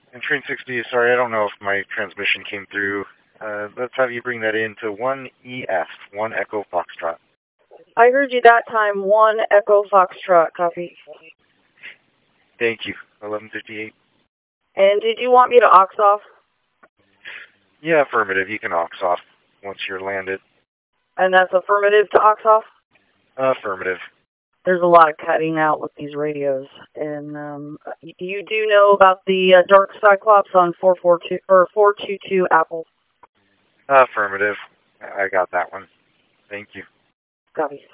And Train 60, sorry, I don't know if my transmission came through. Let's have you bring that in to 1EF, 1 Echo Foxtrot. I heard you that time, 1 Echo Foxtrot, copy. Thank you, 1158. And did you want me to aux off? Yeah, affirmative. You can aux off once you're landed. And that's affirmative to aux off? Affirmative. There's a lot of cutting out with these radios. And you do know about the Dark Cyclops on 442 or 422 Apple? Affirmative. I got that one. Thank you. Copy.